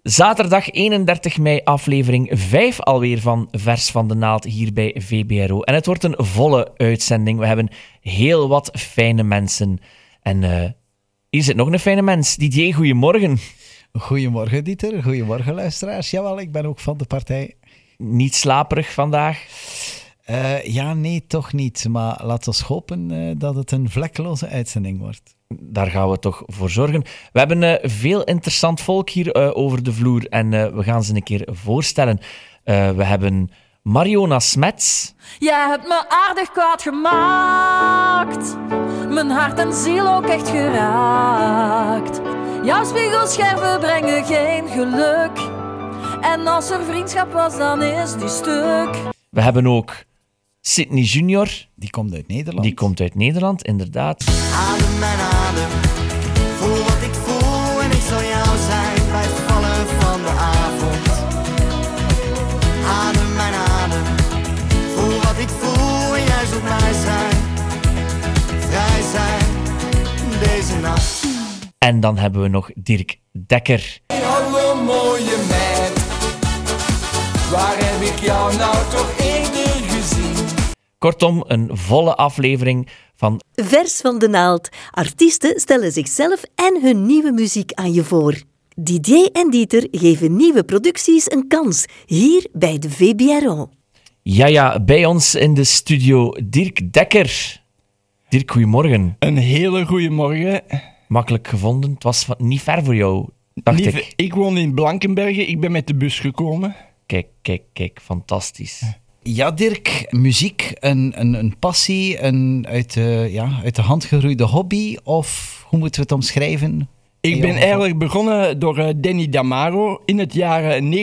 Zaterdag 31 mei, aflevering 5 alweer van Vers van de Naald hier bij VBRO. En het wordt een volle uitzending. We hebben heel wat fijne mensen. En hier zit nog een fijne mens. Didier, goedemorgen. Goedemorgen, Dieter. Goedemorgen, luisteraars. Jawel, ik ben ook van de partij. Niet slaperig vandaag? Ja, nee, toch niet. Maar laten we hopen dat het een vlekkeloze uitzending wordt. Daar gaan we toch voor zorgen. We hebben veel interessant volk hier over de vloer en we gaan ze een keer voorstellen. We hebben Mariona Smets. Jij hebt me aardig kwaad gemaakt, mijn hart en ziel ook echt geraakt. Jouw spiegelscherven brengen geen geluk, en als er vriendschap was, dan is die stuk. We hebben ook Sydney Junior. Die komt uit Nederland. Die komt uit Nederland, inderdaad. Adem mijn adem, voel wat ik voel en ik zal jou zijn bij het vallen van de avond. Adem mijn adem, voel wat ik voel en jij zult mij zijn, vrij zijn, deze nacht. En dan hebben we nog Dirk Dekker. Hallo mooie meid, waar heb ik jou nou toch eerder gezien? Kortom, een volle aflevering van Vers van de Naald. Artiesten stellen zichzelf en hun nieuwe muziek aan je voor. Didier en Dieter geven nieuwe producties een kans, hier bij de VBRO. Ja, bij ons in de studio Dirk Dekker. Dirk, goedemorgen. Een hele goede morgen. Makkelijk gevonden. Het was niet ver voor jou, dacht ik. Ik woon in Blankenberge. Ik ben met de bus gekomen. Kijk, fantastisch. Ja, Dirk, muziek, een passie, uit de hand gegroeide hobby, of hoe moeten we het omschrijven? Ik ben eigenlijk begonnen door Danny Damaro in het jaar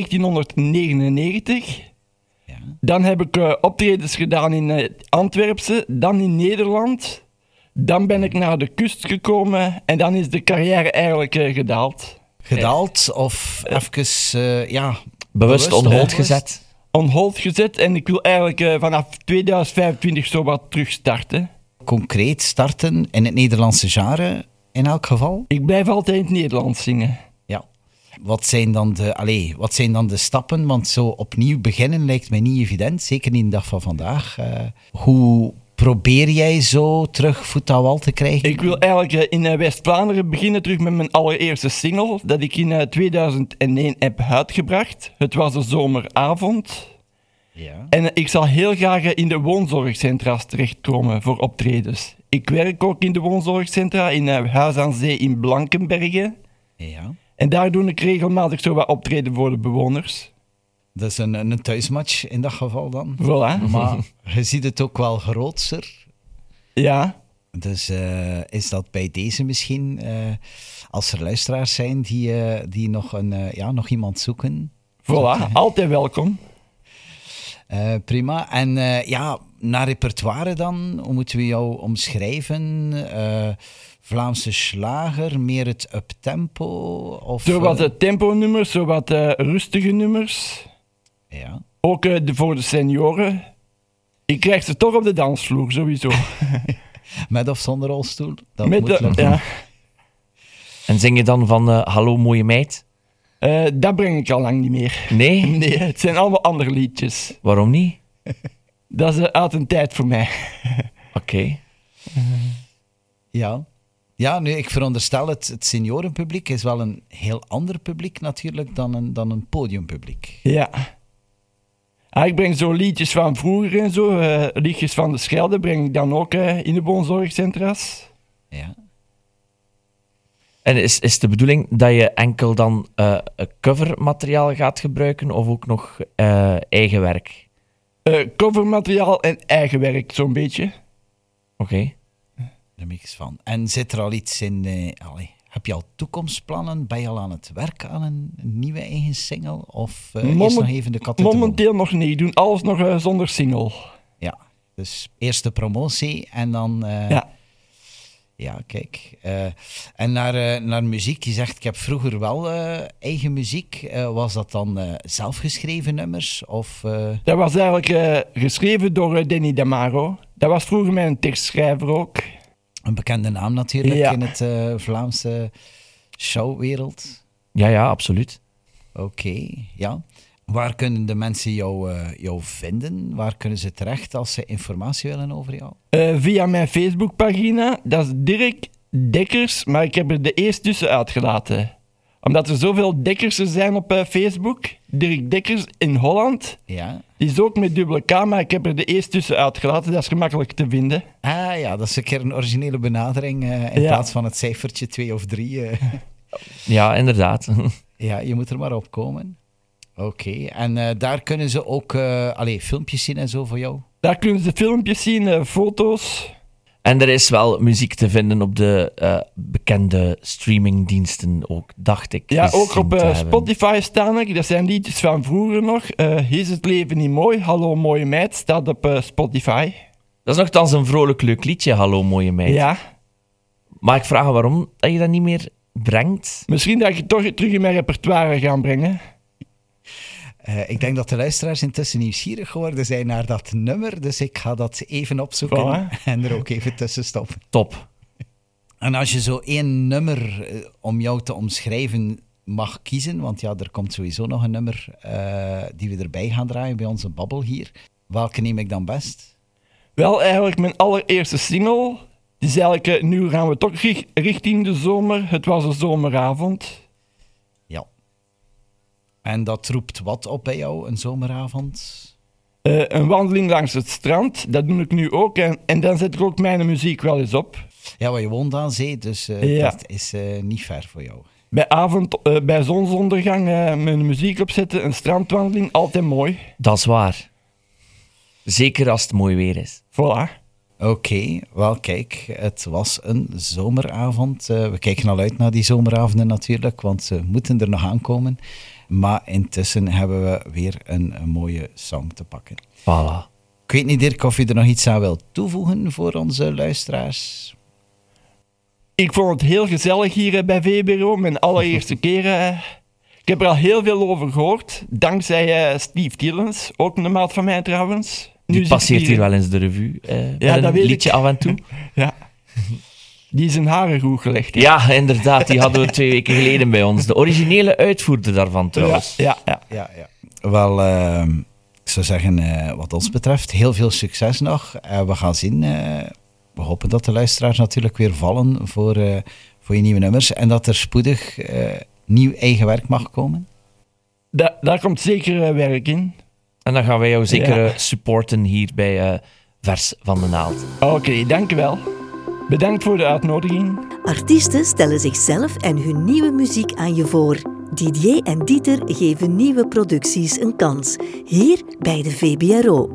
1999. Ja. Dan heb ik optredens gedaan in Antwerpse, dan in Nederland. Dan ben ik naar de kust gekomen en dan is de carrière eigenlijk gedaald. Gedaald of even, Bewust on hold onbewust. gezet. On hold gezet en ik wil eigenlijk vanaf 2025 zo wat terugstarten. Concreet starten in het Nederlandse genre, in elk geval. Ik blijf altijd in het Nederlands zingen. Ja. Wat zijn dan de stappen? Want zo opnieuw beginnen lijkt mij niet evident, zeker niet in de dag van vandaag. Hoe probeer jij zo terug voet aan wal te krijgen? Ik wil eigenlijk in West-Vlaanderen beginnen terug met mijn allereerste single, dat ik in 2001 heb uitgebracht. Het was de zomeravond. Ja. En ik zal heel graag in de woonzorgcentra's terechtkomen voor optredens. Ik werk ook in de woonzorgcentra in Huis aan Zee in Blankenberge. Ja. En daar doe ik regelmatig zo wat optreden voor de bewoners. Dat is een thuismatch in dat geval dan. Voilà. Maar je ziet het ook wel grootser. Ja. Dus is dat bij deze misschien, als er luisteraars zijn die nog iemand zoeken? Voilà, altijd welkom. Prima. En naar repertoire dan, hoe moeten we jou omschrijven? Vlaamse slager, meer het uptempo? Of Zo wat tempo-nummers, zo wat rustige nummers. Ja. Ook voor de senioren. Ik krijg ze toch op de dansvloer, sowieso. Met of zonder rolstoel? Dat Met moet lukken. ja. En zing je dan van Hallo mooie meid? Dat breng ik al lang niet meer. Nee? Nee, het zijn allemaal andere liedjes. Waarom niet? Dat is uit een tijd voor mij. Oké. Ja. Ja, nu, ik veronderstel het seniorenpubliek is wel een heel ander publiek natuurlijk dan een podiumpubliek. Ja. Ik breng zo liedjes van vroeger en zo. Liedjes van de Schelde breng ik dan ook in de woonzorgcentra's. Ja. En is de bedoeling dat je enkel dan covermateriaal gaat gebruiken of ook nog eigen werk? Covermateriaal en eigen werk, zo'n beetje. Oké. Een mix van. En zit er al iets in... heb je al toekomstplannen? Ben je al aan het werken aan een nieuwe eigen single? Of eerst nog even de kat uit de boom? Momenteel nog niet. Ik doe alles nog zonder single. Ja, dus eerst de promotie en dan... Ja. Ja, kijk. En naar muziek. Je zegt, ik heb vroeger wel eigen muziek. Was dat dan zelfgeschreven nummers? Of, Dat was eigenlijk geschreven door Danny Damaro. Dat was vroeger mijn tekstschrijver ook. Een bekende naam natuurlijk Ja. in het Vlaamse showwereld. Ja, absoluut. Oké, ja. Waar kunnen de mensen jou vinden? Waar kunnen ze terecht als ze informatie willen over jou? Via mijn Facebookpagina, dat is Dirk Dekkers, maar ik heb er de eerst tussen uitgelaten. Omdat er zoveel Dekkersen zijn op Facebook. Dirk Dekkers in Holland. Ja. Die is ook met dubbele K, maar ik heb er de eerst tussen uitgelaten. Dat is gemakkelijk te vinden. Ah ja, dat is een keer een originele benadering in plaats van het cijfertje 2 of 3. Ja, inderdaad. Ja, je moet er maar op komen. Oké, en daar kunnen ze ook filmpjes zien en zo voor jou? Daar kunnen ze filmpjes zien, foto's. En er is wel muziek te vinden op de bekende streamingdiensten ook, dacht ik. Ja, ook gezien op te hebben. Spotify staan er. Dat zijn liedjes van vroeger nog. Is het leven niet mooi? Hallo mooie meid staat op Spotify. Dat is nogthans een vrolijk leuk liedje, Hallo mooie meid. Ja. Maar ik vraag waarom dat je dat niet meer brengt. Misschien dat je toch terug in mijn repertoire gaan brengen. Ik denk dat de luisteraars intussen nieuwsgierig geworden zijn naar dat nummer, dus ik ga dat even opzoeken en er ook even tussen stoppen. Top. En als je zo één nummer om jou te omschrijven mag kiezen, want ja, er komt sowieso nog een nummer die we erbij gaan draaien bij onze babbel hier. Welke neem ik dan best? Wel, eigenlijk mijn allereerste single. Die is eigenlijk, nu gaan we toch richting de zomer. Het was een zomeravond. Ja. En dat roept wat op bij jou, een zomeravond? Een wandeling langs het strand, dat doe ik nu ook. En dan zet ik ook mijn muziek wel eens op. Ja, want je woont aan zee, dus dat is niet ver voor jou. Bij zonsondergang mijn muziek opzetten, een strandwandeling, altijd mooi. Dat is waar. Zeker als het mooi weer is. Voilà. Oké, wel kijk, het was een zomeravond. We kijken al uit naar die zomeravonden natuurlijk, want ze moeten er nog aankomen. Maar intussen hebben we weer een mooie song te pakken. Voilà. Ik weet niet, Dirk, of je er nog iets aan wilt toevoegen voor onze luisteraars? Ik vond het heel gezellig hier bij VBRO, mijn allereerste keer. Ik heb er al heel veel over gehoord, dankzij Steve Tillens, ook een maat van mij trouwens. Die passeert hier wel eens de revue. Ja, met dat een weet liedje ik. Ja. Af en toe. Ja. Die is zijn haren goed gelegd. Hè? Ja, inderdaad. Die hadden we 2 weken geleden bij ons. De originele uitvoerder daarvan trouwens. Ja. Wel, ik zou zeggen, wat ons betreft, heel veel succes nog. We gaan zien. We hopen dat de luisteraars natuurlijk weer vallen voor je nieuwe nummers. En dat er spoedig nieuw eigen werk mag komen. Daar komt zeker werk in. En dan gaan wij jou zeker supporten hier bij Vers van de Naald. Oké, dankjewel. Bedankt voor de uitnodiging. Artiesten stellen zichzelf en hun nieuwe muziek aan je voor. Didier en Dieter geven nieuwe producties een kans. Hier bij de VBRO.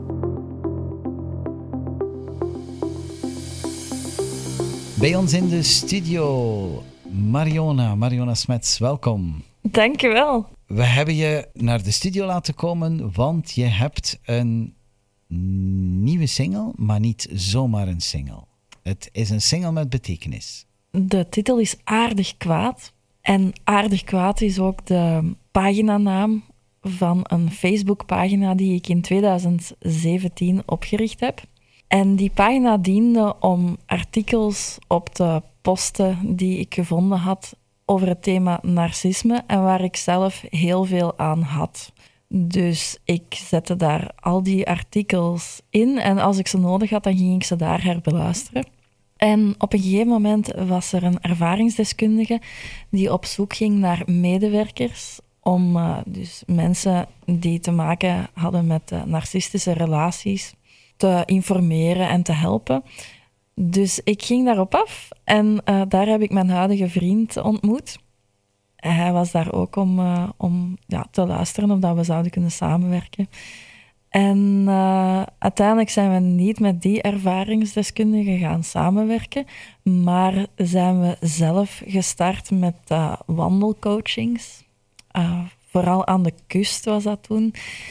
Bij ons in de studio, Mariona Smets, welkom. Dankjewel. We hebben je naar de studio laten komen, want je hebt een nieuwe single, maar niet zomaar een single. Het is een single met betekenis. De titel is Aardig Kwaad. En Aardig Kwaad is ook de paginanaam van een Facebookpagina die ik in 2017 opgericht heb. En die pagina diende om artikels op te posten die ik gevonden had over het thema narcisme en waar ik zelf heel veel aan had. Dus ik zette daar al die artikels in en als ik ze nodig had, dan ging ik ze daar herbeluisteren. En op een gegeven moment was er een ervaringsdeskundige die op zoek ging naar medewerkers om dus mensen die te maken hadden met narcistische relaties te informeren en te helpen. Dus ik ging daarop af en daar heb ik mijn huidige vriend ontmoet. Hij was daar ook om te luisteren of dat we zouden kunnen samenwerken. En uiteindelijk zijn we niet met die ervaringsdeskundigen gaan samenwerken, maar zijn we zelf gestart met wandelcoachings. Vooral aan de kust was dat toen.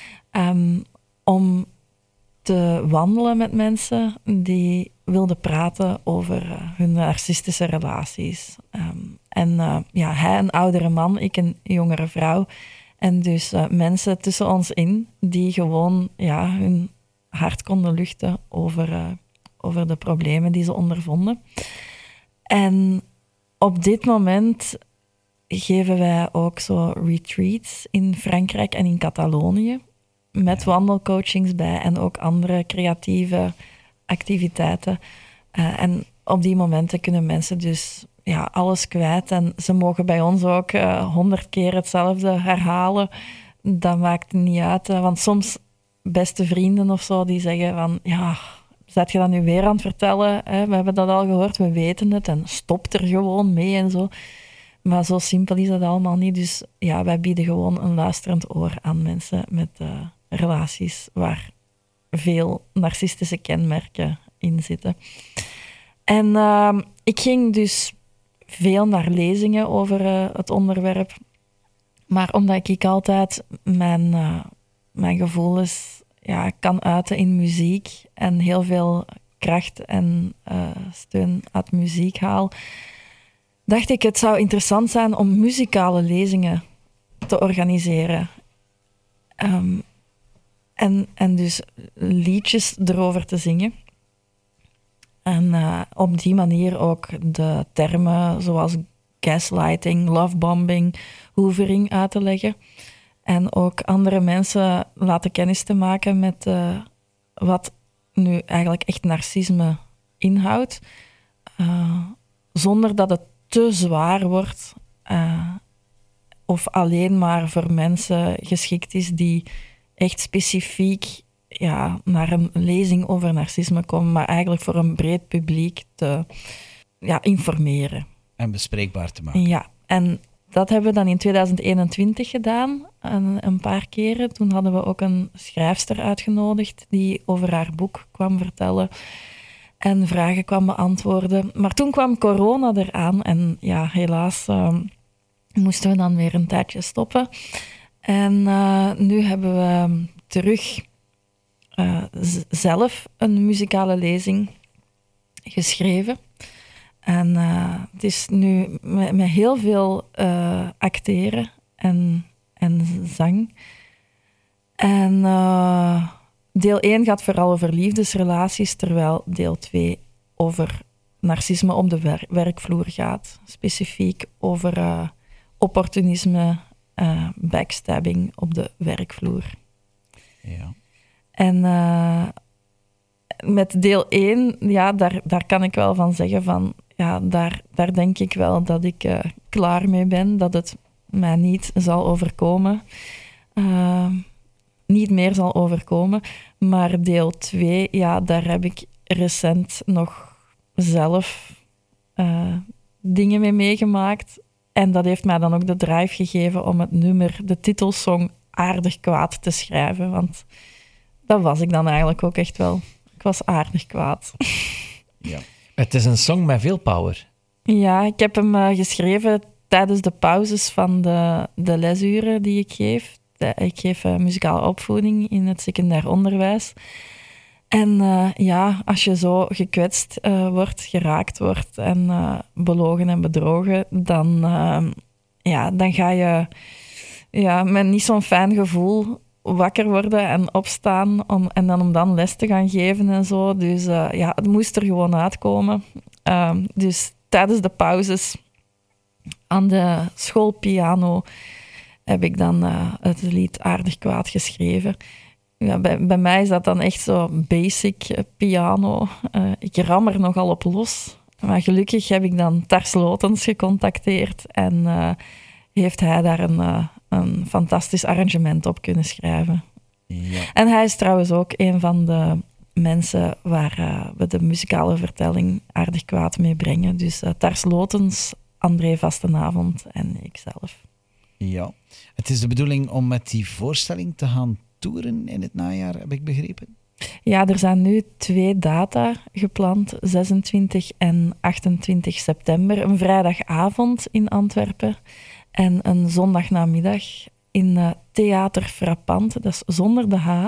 Om te wandelen met mensen die wilden praten over hun narcistische relaties. Hij een oudere man, ik een jongere vrouw. En dus mensen tussen ons in die gewoon hun hart konden luchten over de problemen die ze ondervonden. En op dit moment geven wij ook zo retreats in Frankrijk en in Catalonië. Met wandelcoachings bij en ook andere creatieve activiteiten. En op die momenten kunnen mensen dus alles kwijt. En ze mogen bij ons ook 100 keer hetzelfde herhalen. Dat maakt niet uit. Want soms beste vrienden of zo die zeggen van... Zet je dat nu weer aan het vertellen? Hè? We hebben dat al gehoord, we weten het. En stopt er gewoon mee en zo. Maar zo simpel is dat allemaal niet. Dus wij bieden gewoon een luisterend oor aan mensen met relaties waar veel narcistische kenmerken in zitten. En ik ging dus veel naar lezingen over het onderwerp. Maar omdat ik altijd mijn gevoelens kan uiten in muziek en heel veel kracht en steun uit muziek haal, dacht ik het zou interessant zijn om muzikale lezingen te organiseren. En dus liedjes erover te zingen. En op die manier ook de termen zoals gaslighting, lovebombing, hoovering uit te leggen. En ook andere mensen laten kennis te maken met wat nu eigenlijk echt narcisme inhoudt. Zonder dat het te zwaar wordt of alleen maar voor mensen geschikt is die echt specifiek naar een lezing over narcisme komen, maar eigenlijk voor een breed publiek te informeren. En bespreekbaar te maken. Ja, en dat hebben we dan in 2021 gedaan, een paar keren. Toen hadden we ook een schrijfster uitgenodigd die over haar boek kwam vertellen en vragen kwam beantwoorden. Maar toen kwam corona eraan en helaas moesten we dan weer een tijdje stoppen. En nu hebben we terug zelf een muzikale lezing geschreven. En het is nu met heel veel acteren en zang. En deel 1 gaat vooral over liefdesrelaties, terwijl deel 2 over narcisme op de werkvloer gaat. Specifiek over opportunisme, backstabbing op de werkvloer. Ja. En met deel 1, daar kan ik wel van zeggen van... Daar denk ik wel dat ik klaar mee ben, dat het mij niet zal overkomen. Niet meer zal overkomen. Maar deel 2, daar heb ik recent nog zelf dingen mee meegemaakt. En dat heeft mij dan ook de drive gegeven om het nummer, de titelsong, Aardig Kwaad te schrijven. Want dat was ik dan eigenlijk ook echt wel. Ik was aardig kwaad. Ja. Het is een song met veel power. Ja, ik heb hem geschreven tijdens de pauzes van de lesuren die ik geef. Ik geef muzikale opvoeding in het secundair onderwijs. En als je zo gekwetst wordt, geraakt wordt en belogen en bedrogen, dan ga je met niet zo'n fijn gevoel wakker worden en opstaan om dan les te gaan geven en zo. Dus het moest er gewoon uitkomen. Dus tijdens de pauzes aan de schoolpiano heb ik dan het lied Aardig Kwaad geschreven. Ja, bij mij is dat dan echt zo basic piano. Ik ram er nogal op los. Maar gelukkig heb ik dan Tars Lotens gecontacteerd en heeft hij daar een fantastisch arrangement op kunnen schrijven. Ja. En hij is trouwens ook een van de mensen waar we de muzikale vertelling Aardig Kwaad mee brengen. Dus Tars Lotens, André Vastenavond en ikzelf. Ja. Het is de bedoeling om met die voorstelling te gaan toeren in het najaar, heb ik begrepen? Ja, er zijn nu 2 data gepland, 26 en 28 september. Een vrijdagavond in Antwerpen en een zondagnamiddag in Theater Frappant. Dat is zonder de H,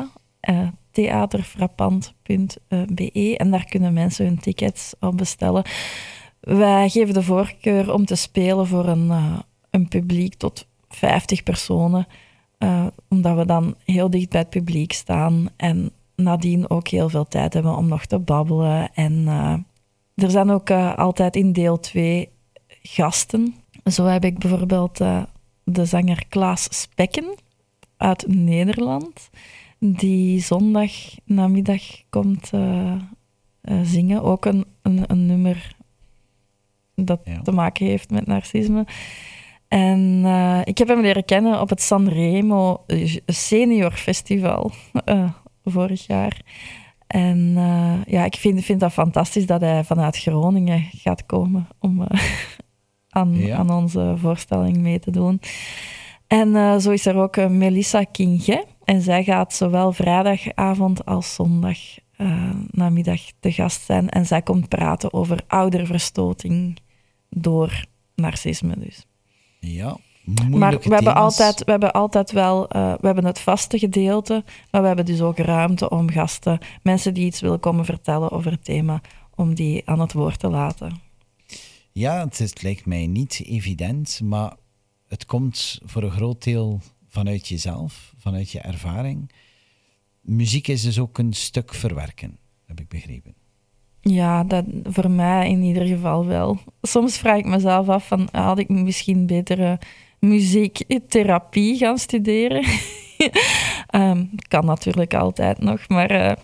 theaterfrappant.be. En daar kunnen mensen hun tickets op bestellen. Wij geven de voorkeur om te spelen voor een publiek tot 50 personen. Omdat we dan heel dicht bij het publiek staan en nadien ook heel veel tijd hebben om nog te babbelen. En er zijn ook altijd in deel 2 gasten Zo heb ik bijvoorbeeld de zanger Klaas Spekken uit Nederland, die zondag namiddag komt zingen. Ook een nummer dat te maken heeft met narcisme. En ik heb hem leren kennen op het Sanremo Senior Festival vorig jaar. En ik vind dat fantastisch dat hij vanuit Groningen gaat komen om aan onze voorstelling mee te doen. En zo is er ook Melissa Kinge. En zij gaat zowel vrijdagavond als zondag namiddag te gast zijn. En zij komt praten over ouderverstoting door narcisme dus. Ja, maar we hebben altijd wel... we hebben het vaste gedeelte, maar we hebben dus ook ruimte om gasten, mensen die iets willen komen vertellen over het thema, om die aan het woord te laten. Ja, het lijkt mij niet evident, maar het komt voor een groot deel vanuit jezelf, vanuit je ervaring. Muziek is dus ook een stuk verwerken, heb ik begrepen. Ja, dat voor mij in ieder geval wel. Soms vraag ik mezelf af van, had ik misschien betere muziektherapie gaan studeren? Kan natuurlijk altijd nog, maar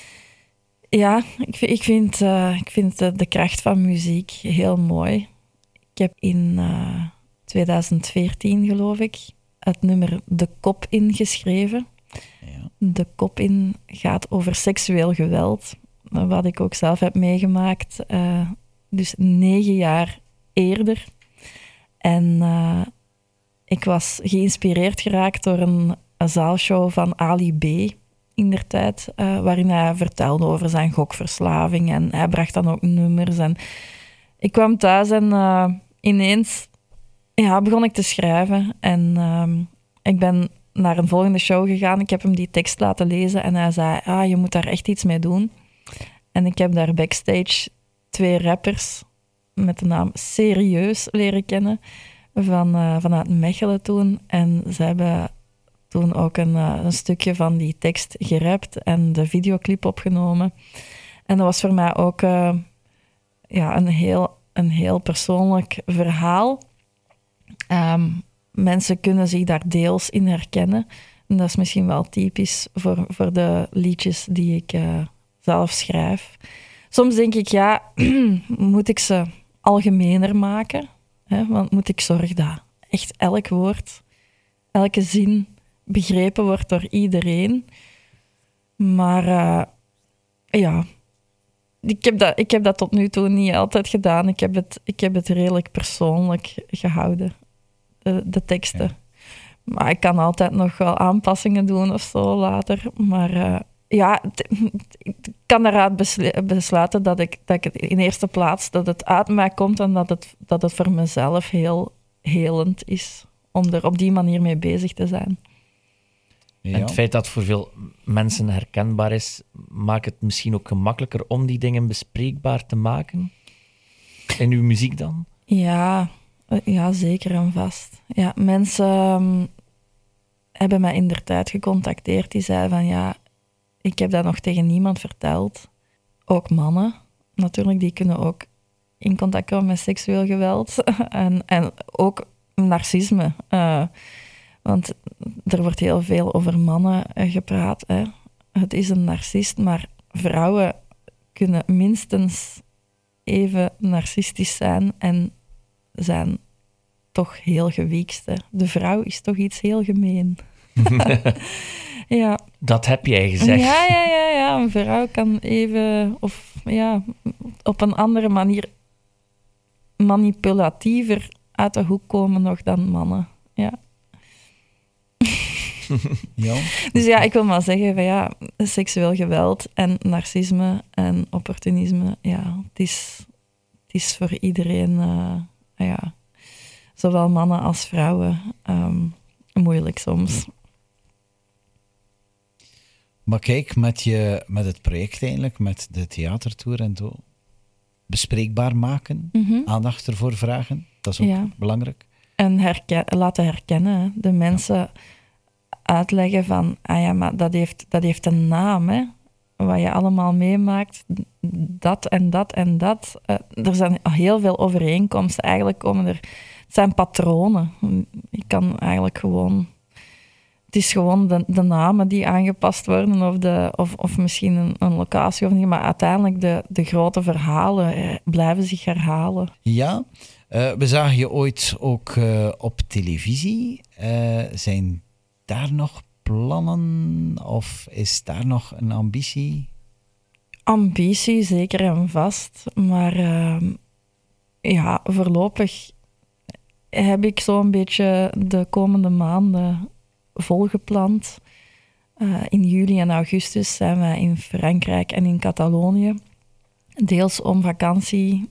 ik vind de kracht van muziek heel mooi. Ik heb in 2014, geloof ik, het nummer De Kop In geschreven. Ja. De Kop In gaat over seksueel geweld, wat ik ook zelf heb meegemaakt, dus 9 jaar eerder. En ik was geïnspireerd geraakt door een zaalshow van Ali B. indertijd, waarin hij vertelde over zijn gokverslaving en hij bracht dan ook nummers. En ik kwam thuis en ineens begon ik te schrijven. En ik ben naar een volgende show gegaan. Ik heb hem die tekst laten lezen en hij zei, je moet daar echt iets mee doen. En ik heb daar backstage 2 rappers met de naam Serieus leren kennen vanuit Mechelen toen. En ze hebben toen ook een stukje van die tekst gerapt en de videoclip opgenomen. En dat was voor mij ook een heel persoonlijk verhaal. Mensen kunnen zich daar deels in herkennen. En dat is misschien wel typisch voor de liedjes die ik zelf schrijf. Soms denk ik, moet ik ze algemener maken? Hè? Want moet ik zorgen dat echt elk woord, elke zin begrepen wordt door iedereen. Maar ik heb dat tot nu toe niet altijd gedaan. Ik heb het redelijk persoonlijk gehouden, de teksten. Ja. Maar ik kan altijd nog wel aanpassingen doen of zo later. Maar ik kan daaruit besluiten dat ik het in eerste plaats, dat het uit mij komt en dat het voor mezelf heel helend is om er op die manier mee bezig te zijn. Ja. En het feit dat het voor veel mensen herkenbaar is, maakt het misschien ook gemakkelijker om die dingen bespreekbaar te maken? In uw muziek dan? Ja, zeker en vast. Ja, mensen hebben mij inderdaad gecontacteerd. Die zeiden van, ik heb dat nog tegen niemand verteld. Ook mannen, natuurlijk, die kunnen ook in contact komen met seksueel geweld. en ook narcisme. Want er wordt heel veel over mannen gepraat. Hè. Het is een narcist, maar vrouwen kunnen minstens even narcistisch zijn en zijn toch heel gewiekst. Hè. De vrouw is toch iets heel gemeen. Ja. Dat heb jij gezegd. Ja. Een vrouw kan even, op een andere manier manipulatiever uit de hoek komen nog dan mannen. Ja. Ja. Dus ik wil maar zeggen van seksueel geweld en narcisme en opportunisme, het is voor iedereen, zowel mannen als vrouwen, moeilijk soms. Maar kijk, met het project eigenlijk, met de theatertour en zo, bespreekbaar maken, aandacht ervoor vragen, dat is ook belangrijk. En laten herkennen, hè. De mensen uitleggen van, maar dat heeft een naam, hè. Wat je allemaal meemaakt, dat en dat en dat. Er zijn heel veel overeenkomsten. Eigenlijk komen er Het zijn patronen. Ik kan eigenlijk gewoon... Het is gewoon de namen die aangepast worden of misschien een locatie of niet. Maar uiteindelijk de grote verhalen blijven zich herhalen. Ja, we zagen je ooit ook op televisie. Zijn daar nog plannen of is daar nog een ambitie? Ambitie, zeker en vast. Maar voorlopig heb ik zo'n beetje de komende maanden volgepland. In juli en augustus zijn wij in Frankrijk en in Catalonië. Deels om vakantie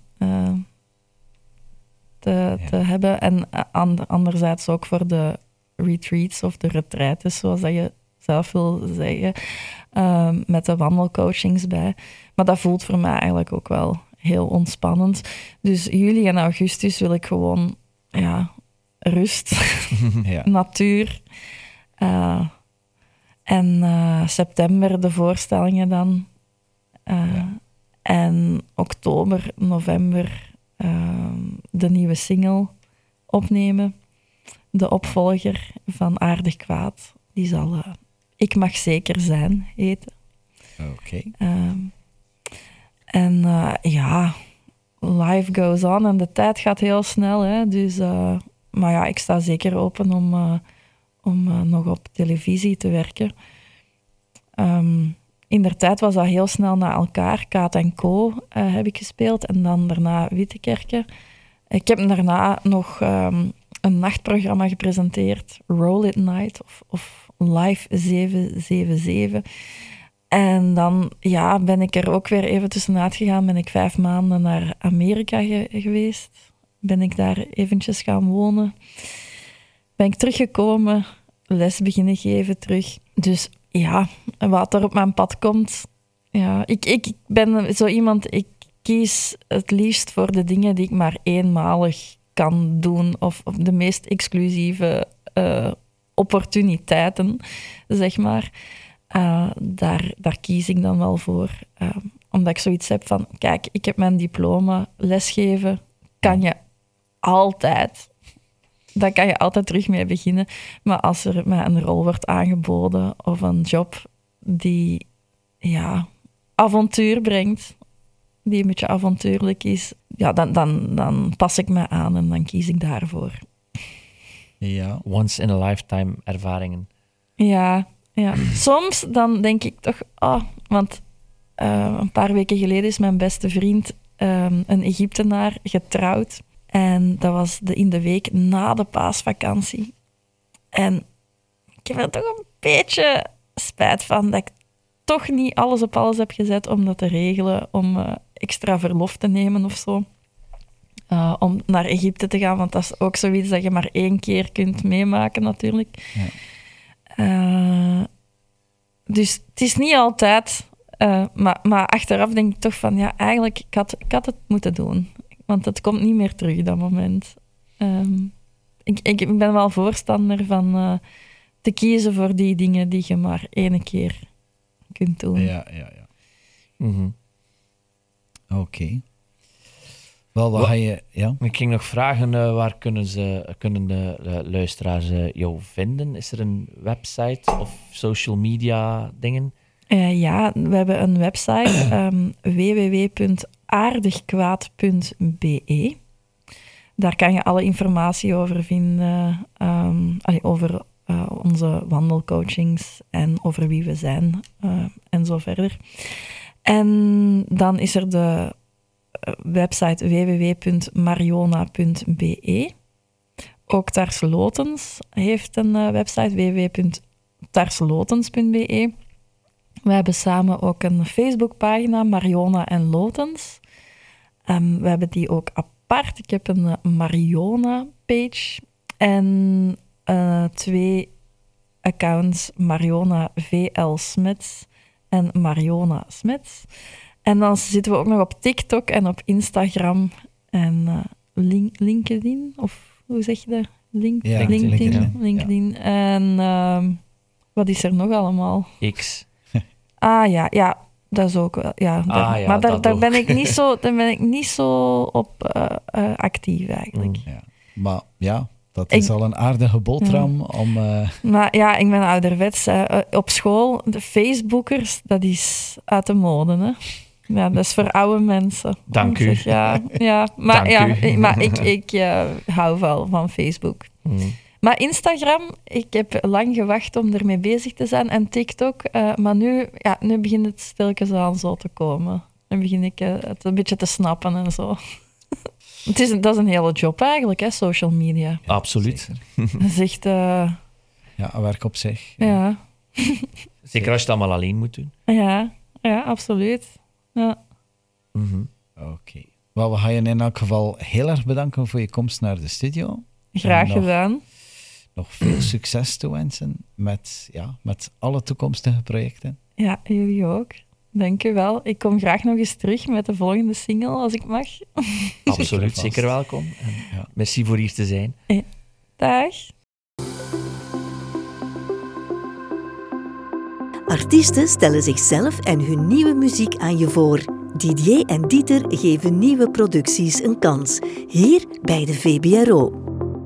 te hebben en anderzijds ook voor de retreats of de retraites, zoals dat je zelf wil zeggen, met de wandelcoachings bij. Maar dat voelt voor mij eigenlijk ook wel heel ontspannend. Dus juli en augustus wil ik gewoon rust, natuur. En september de voorstellingen dan. En oktober, november de nieuwe single opnemen. De opvolger van Aardig Kwaad. Die zal Ik Mag Zeker Zijn heten. Oké. Life goes on en de tijd gaat heel snel. Hè? Dus, maar ja, ik sta zeker open om nog op televisie te werken. Inderdaad was dat heel snel na elkaar. Kaat & Co. Heb ik gespeeld en dan daarna Wittekerke. Ik heb daarna nog een nachtprogramma gepresenteerd, Roll It Night of Live 777. En dan ben ik er ook weer even tussenuit gegaan. Ben ik 5 maanden naar Amerika geweest. Ben ik daar eventjes gaan wonen. Ben ik teruggekomen, les beginnen geven terug. Dus ja, wat er op mijn pad komt. Ja, ik ben zo iemand, ik kies het liefst voor de dingen die ik maar eenmalig kan doen. Of de meest exclusieve opportuniteiten, zeg maar. Daar kies ik dan wel voor. Omdat ik zoiets heb van, kijk, ik heb mijn diploma, lesgeven kan je altijd. Daar kan je altijd terug mee beginnen. Maar als er mij een rol wordt aangeboden of een job die avontuur brengt, die een beetje avontuurlijk is, dan pas ik me aan en dan kies ik daarvoor. Ja. Once in a lifetime ervaringen. Ja. Soms dan denk ik toch, want een paar weken geleden is mijn beste vriend, een Egyptenaar, getrouwd. En dat was in de week na de paasvakantie. En ik heb er toch een beetje spijt van dat ik toch niet alles op alles heb gezet om dat te regelen, om extra verlof te nemen of zo. Om naar Egypte te gaan, want dat is ook zoiets dat je maar 1 keer kunt meemaken natuurlijk. Ja. Dus het is niet altijd... maar achteraf denk ik toch van, ja, eigenlijk, ik had het moeten doen. Want het komt niet meer terug, dat moment. Ik ben wel voorstander van te kiezen voor die dingen die je maar 1 keer kunt doen. Ja. Mm-hmm. Oké. Wel, wat ga je... Ja? Ik ging nog vragen, waar kunnen de luisteraars jou vinden? Is er een website of social media dingen? Ja, we hebben een website, www.aardigkwaad.be. Daar kan je alle informatie over vinden, over onze wandelcoachings en over wie we zijn en zo verder. En dan is er de website www.mariona.be. Ook Tarslotens heeft een website, www.tarslotens.be. We hebben samen ook een Facebookpagina, Mariona en Lotens. We hebben die ook apart. Ik heb een Mariona-page en 2 accounts, Mariona VL Smets en Mariona Smets. En dan zitten we ook nog op TikTok en op Instagram en LinkedIn, of hoe zeg je dat? LinkedIn. En wat is er nog allemaal? X. Ja, dat is ook wel. Ja, maar daar ben ik niet zo op actief eigenlijk. Ja. Maar ja, dat is al een aardige boterham om... Maar ja, ik ben ouderwets. Hè. Op school, de Facebookers, dat is uit de mode. Hè. Ja, dat is voor oude mensen. Dank u. Ja, maar, Dank u. maar ik hou wel van Facebook. Maar Instagram, ik heb lang gewacht om ermee bezig te zijn. En TikTok, maar nu begint het stilletjes aan zo te komen. Nu begin ik het een beetje te snappen en zo. Dat is een hele job eigenlijk, hè, social media. Absoluut. Dat is echt... Ja, werk op zich. Ja. Zeker als je het allemaal alleen moet doen. Ja, absoluut. Ja. Oké. Wel, we gaan je in elk geval heel erg bedanken voor je komst naar de studio. Graag En gedaan. Nog veel succes toewensen met alle toekomstige projecten. Ja, jullie ook. Dank u wel. Ik kom graag nog eens terug met de volgende single, als ik mag. Absoluut, zeker welkom. En merci voor hier te zijn. Dag. Artiesten stellen zichzelf en hun nieuwe muziek aan je voor. Didier en Dieter geven nieuwe producties een kans. Hier bij de VBRO.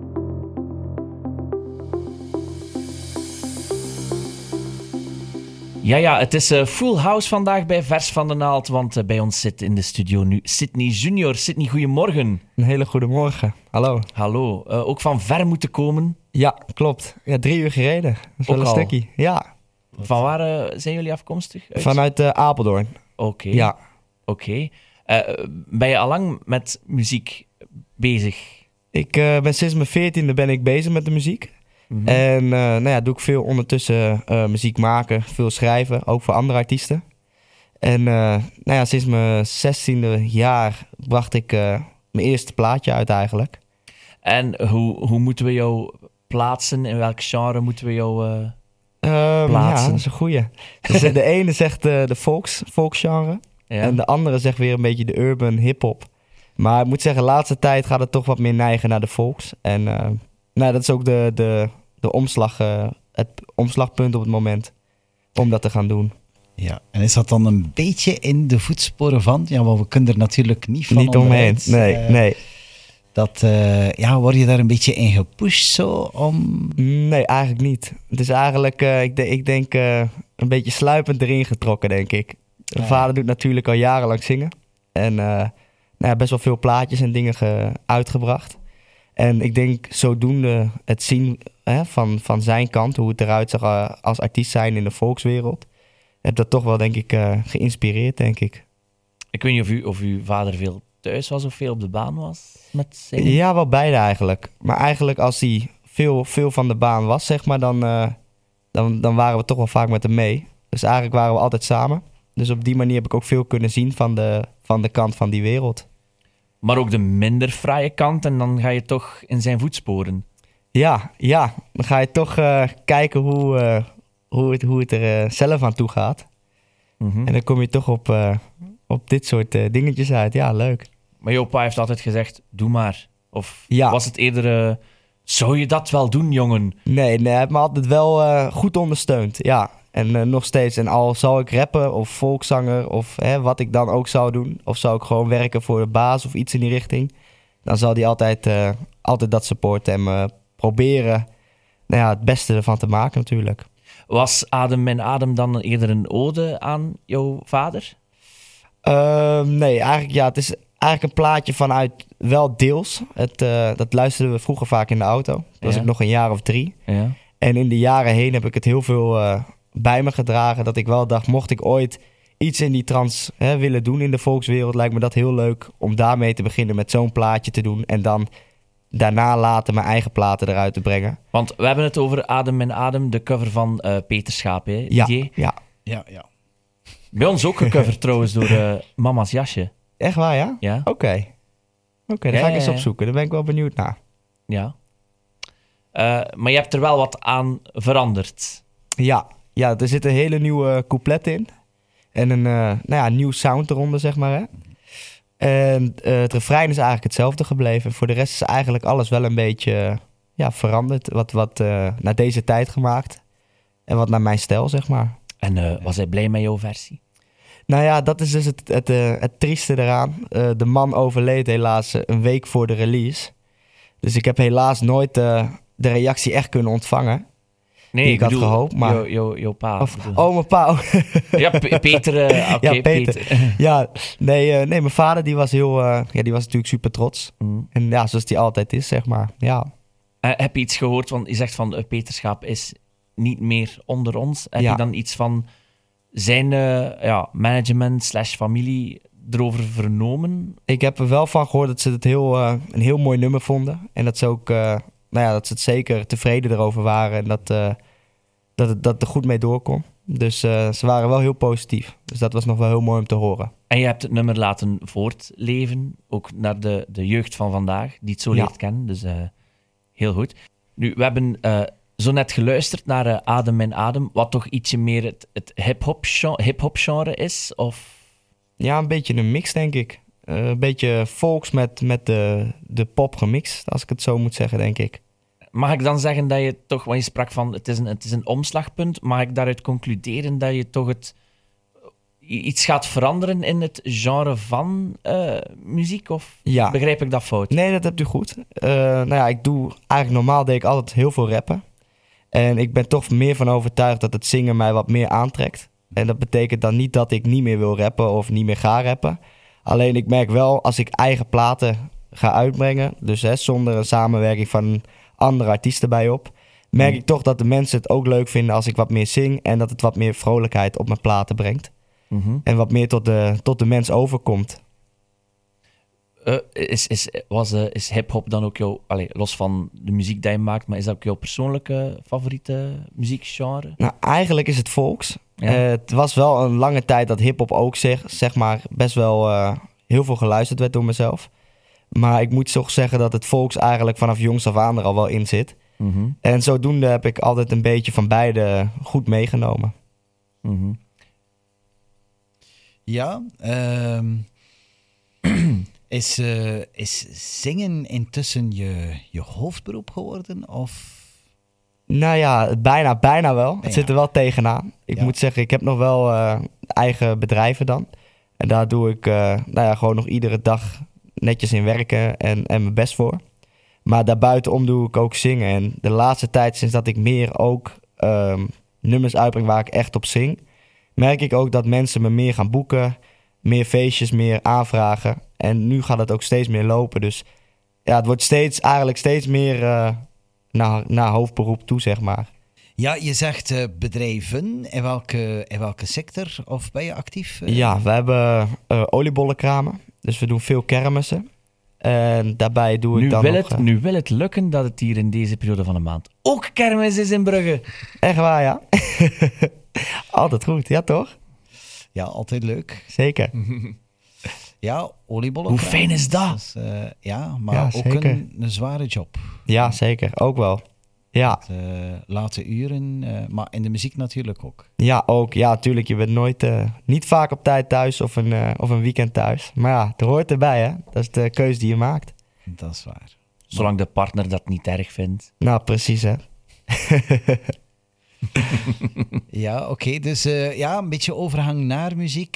Ja, het is full house vandaag bij Vers van de Naald, want bij ons zit in de studio nu Sydney Junior. Sydney, goedemorgen. Een hele goede morgen. Hallo. Hallo. Ook van ver moeten komen. Ja, klopt. Ja, 3 uur gereden. Dat is wel Ook een al? stukje. Ja. Van waar zijn jullie afkomstig? Vanuit Apeldoorn. Oké. Ja. Oké. Ben je allang met muziek bezig? Ik ben sinds mijn 14e ben ik bezig met de muziek. En doe ik veel ondertussen muziek maken, veel schrijven, ook voor andere artiesten. En sinds mijn 16e jaar bracht ik mijn eerste plaatje uit eigenlijk. En hoe moeten we jou plaatsen? In welk genre moeten we jou plaatsen? Ja, dat is een goeie. Dus, de ene zegt de volksgenre. Ja. En de andere zegt weer een beetje de urban hip-hop. Maar ik moet zeggen, de laatste tijd gaat het toch wat meer neigen naar de volks. En dat is ook de omslag, het omslagpunt op het moment om dat te gaan doen. Ja, en is dat dan een beetje in de voetsporen van? Ja, want we kunnen er natuurlijk niet van Niet omheen, onderuit. nee. Word je daar een beetje in gepusht zo om... Nee, eigenlijk niet. Het is eigenlijk, ik denk, een beetje sluipend erin getrokken, denk ik. Mijn vader doet natuurlijk al jarenlang zingen. En best wel veel plaatjes en dingen uitgebracht. En ik denk zodoende het zien van zijn kant, hoe het eruit zag als artiest zijn in de volkswereld, heb dat toch wel, denk ik, geïnspireerd, denk ik. Ik weet niet of uw vader veel thuis was of veel op de baan was met zingen? Ja, wel beide eigenlijk. Maar eigenlijk als hij veel van de baan was, zeg maar, dan waren we toch wel vaak met hem mee. Dus eigenlijk waren we altijd samen. Dus op die manier heb ik ook veel kunnen zien van de kant van die wereld. Maar ook de minder fraaie kant en dan ga je toch in zijn voetsporen. Ja. Dan ga je toch kijken hoe het er zelf aan toe gaat. En dan kom je toch op dit soort dingetjes uit. Ja, leuk. Maar jouw pa heeft altijd gezegd, doe maar. Of Ja. was het eerder, zou je dat wel doen, jongen? Nee, hij heeft me altijd wel goed ondersteund. Ja. En nog steeds. En al zou ik rappen of volkszanger of wat ik dan ook zou doen. Of zou ik gewoon werken voor de baas of iets in die richting. Dan zal hij altijd dat supporten en me proberen het beste ervan te maken natuurlijk. Was Adem en Adem dan eerder een ode aan jouw vader? Nee, eigenlijk het is eigenlijk een plaatje vanuit wel deels. Dat luisterden we vroeger vaak in de auto. Dat was ik nog een jaar of 3. Ja. En in de jaren heen heb ik het heel veel bij me gedragen. Dat ik wel dacht, mocht ik ooit iets in die trance willen doen in de volkswereld, lijkt me dat heel leuk om daarmee te beginnen met zo'n plaatje te doen. En dan daarna later mijn eigen platen eruit te brengen. Want we hebben het over Adem en Adem, de cover van Peter Schaap, hè, Ja, Didier? ja. Bij ons ook gecoverd trouwens door Mama's Jasje. Echt waar, ja? Ja. Oké, dan ga ik eens opzoeken. Daar ben ik wel benieuwd naar. Ja. Maar je hebt er wel wat aan veranderd. Ja, er zit een hele nieuwe couplet in. En een nieuw sound eronder, zeg maar. Hè? En het refrein is eigenlijk hetzelfde gebleven. Voor de rest is eigenlijk alles wel een beetje veranderd. Wat naar deze tijd gemaakt. En wat naar mijn stijl, zeg maar. En was hij blij met jouw versie? Nou ja, dat is dus het trieste eraan. De man overleed helaas een week voor de release. Dus ik heb helaas nooit de reactie echt kunnen ontvangen. Nee, die ik had gehoopt. Maar... Jouw pa. mijn pa. Ja, Peter. Oké, ja, Peter. Ja, nee, mijn vader die was die was natuurlijk super trots. En ja, zoals die altijd is, zeg maar. Ja. Heb je iets gehoord, want je zegt van Peter Schaap is niet meer onder ons. Heb je dan iets van zijn management/familie erover vernomen? Ik heb er wel van gehoord dat ze het een heel mooi nummer vonden. En dat ze ook, dat ze het zeker tevreden erover waren. En dat het er goed mee doorkom. Dus ze waren wel heel positief. Dus dat was nog wel heel mooi om te horen. En je hebt het nummer laten voortleven, ook naar de jeugd van vandaag, die het zo leert kennen. Dus heel goed. Nu, we hebben zo net geluisterd naar Adem en Adem, wat toch ietsje meer het hip-hop genre is? Of? Ja, een beetje een mix, denk ik. Een beetje volks met de pop gemixt, als ik het zo moet zeggen, denk ik. Mag ik dan zeggen dat je toch, want je sprak van het is een omslagpunt, mag ik daaruit concluderen dat je toch iets gaat veranderen in het genre van muziek? Of begrijp ik dat fout? Nee, dat hebt u goed. Ik doe eigenlijk normaal deed ik altijd heel veel rappen. En ik ben toch meer van overtuigd dat het zingen mij wat meer aantrekt. En dat betekent dan niet dat ik niet meer wil rappen of niet meer ga rappen. Alleen ik merk wel, als ik eigen platen ga uitbrengen, dus zonder een samenwerking van andere artiesten bij op, merk ik toch dat de mensen het ook leuk vinden als ik wat meer zing en dat het wat meer vrolijkheid op mijn platen brengt. En wat meer tot de mens overkomt. Is hip-hop dan ook jouw, los van de muziek die je maakt, maar is dat ook jouw persoonlijke favoriete muziekgenre? Nou, eigenlijk is het volks. Ja. Het was wel een lange tijd dat hip-hop ook zeg maar best wel heel veel geluisterd werd door mezelf. Maar ik moet toch zeggen dat het volks eigenlijk vanaf jongs af aan er al wel in zit. En zodoende heb ik altijd een beetje van beide goed meegenomen. Ja, is zingen intussen je hoofdberoep geworden? Of? Nou ja, bijna wel. Het zit er wel tegenaan. Ik moet zeggen, ik heb nog wel eigen bedrijven dan. En daar doe ik gewoon nog iedere dag netjes in werken en mijn best voor. Maar daarbuitenom doe ik ook zingen. En de laatste tijd, sinds dat ik meer ook nummers uitbreng waar ik echt op zing, merk ik ook dat mensen me meer gaan boeken, meer feestjes, meer aanvragen. En nu gaat het ook steeds meer lopen. Dus ja, het wordt steeds meer naar hoofdberoep toe, zeg maar. Ja, je zegt bedrijven. In welke sector of ben je actief? Ja, we hebben oliebollenkramen. Dus we doen veel kermissen. En daarbij doe ik dan nog... Nu wil het lukken dat het hier in deze periode van de maand ook kermis is in Brugge. Echt waar, ja. Altijd goed, ja toch? Ja, altijd leuk. Zeker. Ja, oliebollen. Hoe fijn is dat? Maar ook zeker. een zware job. Ja, zeker. Ook wel. Ja. Late uren, maar in de muziek natuurlijk ook. Ja, ook. Ja, natuurlijk. Je bent niet vaak op tijd thuis of een weekend thuis. Maar ja, het hoort erbij, hè. Dat is de keuze die je maakt. Dat is waar. Zolang de partner dat niet erg vindt. Nou, precies, hè. Ja, oké. Dus een beetje overgang naar muziek.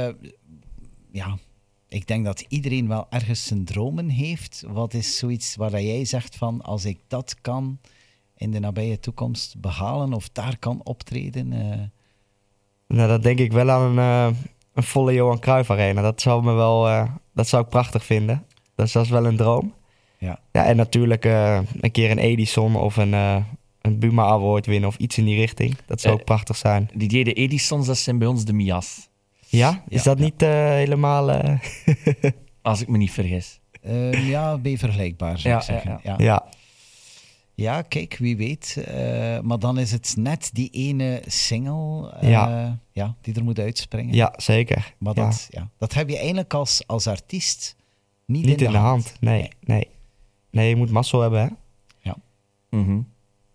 Ik denk dat iedereen wel ergens zijn dromen heeft. Wat is zoiets waar jij zegt van, als ik dat kan in de nabije toekomst behalen of daar kan optreden? Nou, dat denk ik wel aan een volle Johan Cruijff Arena. Dat zou ik prachtig vinden. Dat is wel een droom. Ja. Ja, en natuurlijk een keer een Edison of een Buma Award winnen of iets in die richting. Dat zou ook prachtig zijn. De Edisons, dat zijn bij ons de Mias. Ja? Is dat niet helemaal... Als ik me niet vergis. Een beetje vergelijkbaar, zou ik zeggen. Ja, kijk, wie weet. Maar dan is het net die ene single die er moet uitspringen. Ja, zeker. Maar dat heb je eigenlijk als artiest niet in de hand. Nee, je moet mazzel hebben, hè? Ja. Mm-hmm.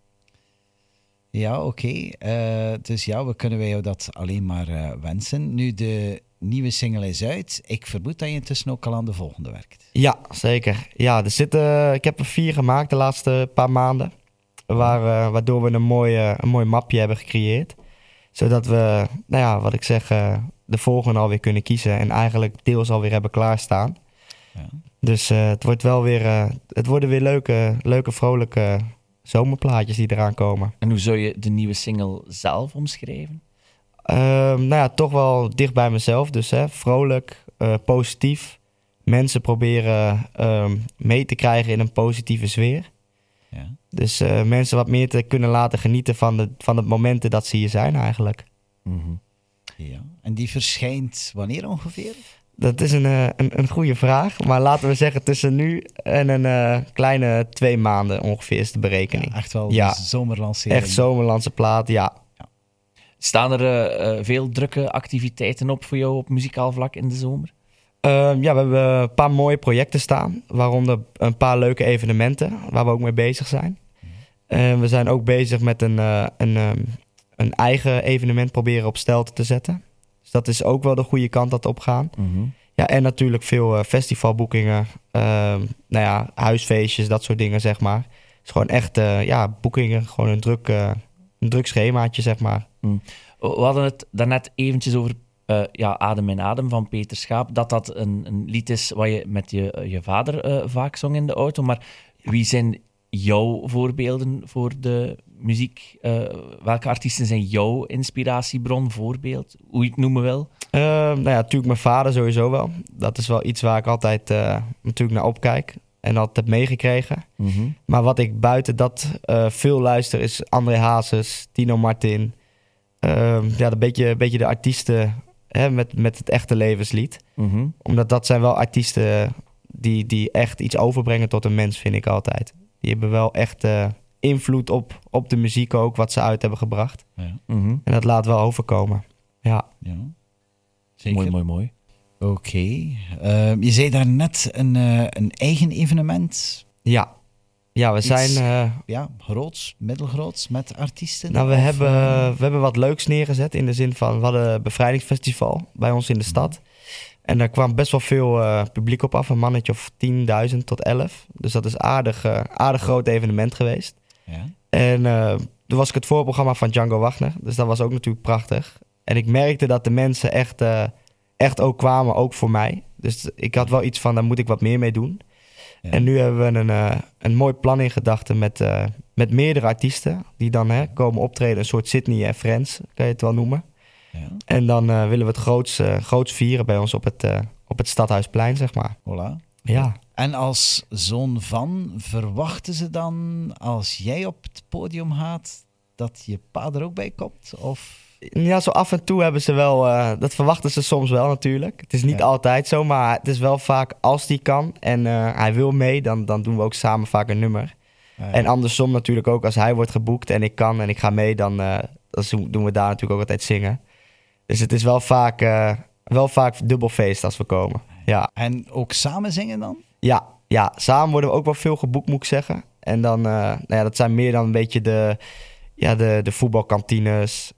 Ja, oké. Dus we kunnen jou dat alleen maar wensen. Nu, de nieuwe single is uit. Ik vermoed dat je intussen ook al aan de volgende werkt. Ja, zeker. Ja, ik heb er 4 gemaakt de laatste paar maanden. Waardoor we een mooi mapje hebben gecreëerd. Zodat we, wat ik zeg, de volgende alweer kunnen kiezen. En eigenlijk deels alweer hebben klaarstaan. Ja. Dus het wordt wel weer, het worden weer leuke, vrolijke zomerplaatjes die eraan komen. En hoe zou je de nieuwe single zelf omschrijven? Nou ja, toch wel dicht bij mezelf. Dus vrolijk, positief. Mensen proberen mee te krijgen in een positieve sfeer. Ja. Dus mensen wat meer te kunnen laten genieten van de momenten dat ze hier zijn eigenlijk. Mm-hmm. Ja. En die verschijnt wanneer ongeveer? Dat is een goede vraag. Maar laten we zeggen tussen nu en een kleine 2 maanden ongeveer is de berekening. Ja, echt wel Ja. zomerlancering. Echt zomerlandse plaat, ja. Staan er veel drukke activiteiten op voor jou op muzikaal vlak in de zomer? Ja, we hebben een paar mooie projecten staan. Waaronder een paar leuke evenementen waar we ook mee bezig zijn. We zijn ook bezig met een eigen evenement proberen op stelte te zetten. Dus dat is ook wel de goede kant dat op gaan. Mm-hmm. Ja, en natuurlijk veel festivalboekingen. Huisfeestjes, dat soort dingen, zeg maar. Het is gewoon echt boekingen. Gewoon een druk schemaatje, zeg maar. We hadden het daarnet eventjes over Adem in Adem van Peter Schaap. Dat een lied is wat je met je vader vaak zong in de auto. Maar wie zijn jouw voorbeelden voor de muziek? Welke artiesten zijn jouw inspiratiebron, voorbeeld? Hoe je het noemen wil? Natuurlijk mijn vader sowieso wel. Dat is wel iets waar ik altijd natuurlijk naar opkijk. En altijd heb meegekregen. Mm-hmm. Maar wat ik buiten dat veel luister is André Hazes, Tino Martin. Een beetje de artiesten met het echte levenslied. Mm-hmm. Omdat dat zijn wel artiesten die echt iets overbrengen tot een mens, vind ik altijd. Die hebben wel echt invloed op de muziek ook, wat ze uit hebben gebracht. Ja. Mm-hmm. En dat laat wel overkomen. Ja. Ja. Zeker. Mooi. Oké. Je zei daarnet een eigen evenement. Ja, we zijn... groots, middelgroots, met artiesten? Nou, we hebben wat leuks neergezet in de zin van... We hadden een bevrijdingsfestival bij ons in de stad. En daar kwam best wel veel publiek op af. Een mannetje of 10.000 tot 11. Dus dat is aardig groot evenement geweest. Ja. En toen was ik het voorprogramma van Django Wagner. Dus dat was ook natuurlijk prachtig. En ik merkte dat de mensen echt ook kwamen, ook voor mij. Dus ik had wel iets van, daar moet ik wat meer mee doen. Ja. En nu hebben we een mooi plan in gedachten met meerdere artiesten... die dan komen optreden, een soort Sydney en Friends, kan je het wel noemen. Ja. En dan willen we het groots vieren bij ons op het Stadhuisplein, zeg maar. Voilà. Ja. En als zoon van, verwachten ze dan, als jij op het podium gaat, dat je pa er ook bij komt? Of... Ja, zo af en toe hebben ze wel... dat verwachten ze soms wel natuurlijk. Het is niet altijd zo, maar het is wel vaak als die kan en hij wil mee, dan doen we ook samen vaak een nummer. Ja. En andersom natuurlijk ook, als hij wordt geboekt en ik kan en ik ga mee, dan doen we daar natuurlijk ook altijd zingen. Dus het is wel vaak dubbelfeest als we komen. Ja. En ook samen zingen dan? Ja, samen worden we ook wel veel geboekt, moet ik zeggen. En dan, dat zijn meer dan een beetje de voetbalkantines,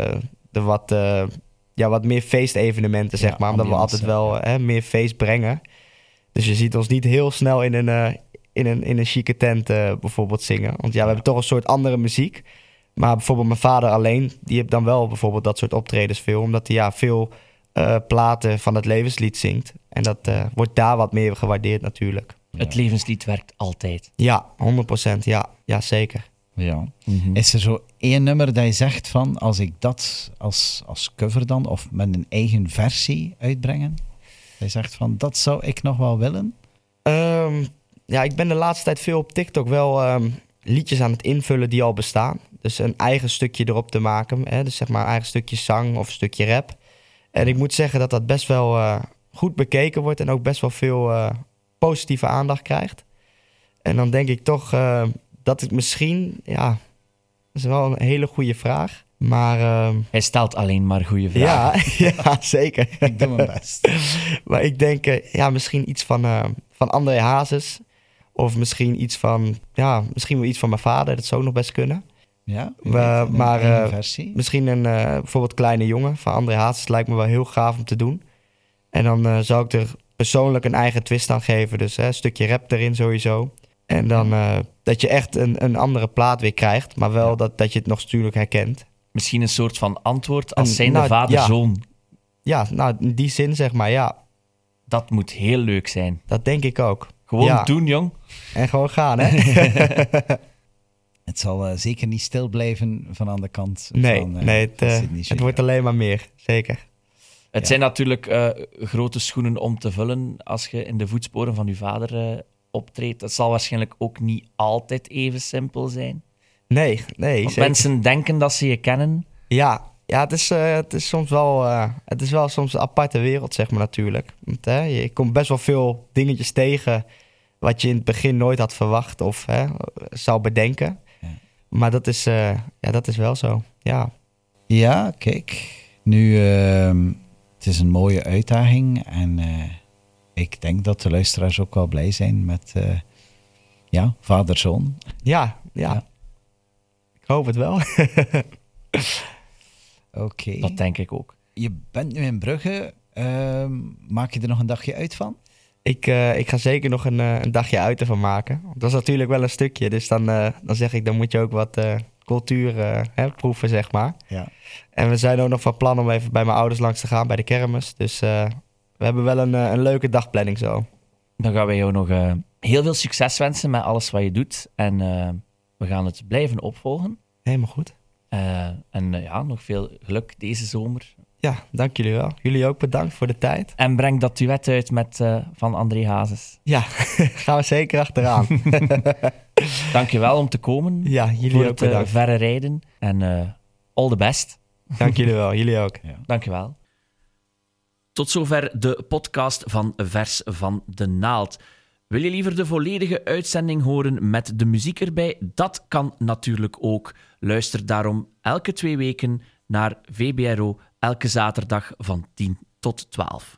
wat meer feestevenementen, zeg maar. Omdat we altijd wel meer feest brengen. Dus je ziet ons niet heel snel in een chique tent bijvoorbeeld zingen. Want we hebben toch een soort andere muziek. Maar bijvoorbeeld mijn vader alleen, die heeft dan wel bijvoorbeeld dat soort optredens veel. Omdat hij veel platen van het levenslied zingt. En dat wordt daar wat meer gewaardeerd natuurlijk. Het levenslied werkt altijd. Ja, 100%. Ja, zeker. Ja. Mm-hmm. Is er zo één nummer dat je zegt van, als ik dat als cover dan, of met een eigen versie uitbrengen? Dat je zegt van, dat zou ik nog wel willen? Ik ben de laatste tijd veel op TikTok wel liedjes aan het invullen die al bestaan. Dus een eigen stukje erop te maken. Dus zeg maar een eigen stukje zang of een stukje rap. En ik moet zeggen dat best wel goed bekeken wordt en ook best wel veel positieve aandacht krijgt. En dan denk ik toch dat ik misschien, dat is wel een hele goede vraag. Maar hij stelt alleen maar goede vragen. Ja, zeker. Ik doe mijn best. Maar ik denk misschien iets van André Hazes. Of misschien iets van mijn vader. Dat zou ook nog best kunnen. Ja, misschien bijvoorbeeld Kleine Jongen van André Hazes lijkt me wel heel gaaf om te doen. En dan zou ik er persoonlijk een eigen twist aan geven. Dus een stukje rap erin sowieso. En dan dat je echt een andere plaat weer krijgt. Maar wel dat je het nog natuurlijk herkent. Misschien een soort van antwoord als zijnde vader-zoon. Ja, nou in die zin zeg maar, ja. Dat moet heel leuk zijn. Dat denk ik ook. Gewoon doen, jong. En gewoon gaan, hè? Het zal zeker niet stil blijven van aan de kant Nee, van het wordt alleen maar meer. Zeker. Het zijn natuurlijk grote schoenen om te vullen als je in de voetsporen van je vader optreedt. Dat zal waarschijnlijk ook niet altijd even simpel zijn. Nee, Want zeker. mensen denken dat ze je kennen. Ja, het is soms wel... het is wel soms een aparte wereld, zeg maar, natuurlijk. Want, je komt best wel veel dingetjes tegen wat je in het begin nooit had verwacht of zou bedenken. Ja. Maar dat is wel zo, ja. Ja, kijk. Nu, het is een mooie uitdaging en ik denk dat de luisteraars ook wel blij zijn met vader-zoon. Ja. Ik hoop het wel. Oké. Dat denk ik ook. Je bent nu in Brugge. Maak je er nog een dagje uit van? Ik ga zeker nog een dagje uit ervan maken. Dat is natuurlijk wel een stukje. Dus dan zeg ik, dan moet je ook wat cultuur proeven, zeg maar. Ja. En we zijn ook nog van plan om even bij mijn ouders langs te gaan bij de kermis. Dus we hebben wel een leuke dagplanning zo. Dan gaan wij jou nog heel veel succes wensen met alles wat je doet. En we gaan het blijven opvolgen. Helemaal goed. Nog veel geluk deze zomer. Ja, dank jullie wel. Jullie ook bedankt voor de tijd. En breng dat duet uit met van André Hazes. Ja, gaan we zeker achteraan. Dank je wel om te komen. Ja, jullie voor ook het bedankt. verre rijden. En all the best. Dank jullie wel. Jullie ook. Ja. Dank je wel. Tot zover de podcast van Vers van de Naald. Wil je liever de volledige uitzending horen met de muziek erbij? Dat kan natuurlijk ook. Luister daarom elke 2 weken naar VBRO elke zaterdag van 10 tot 12.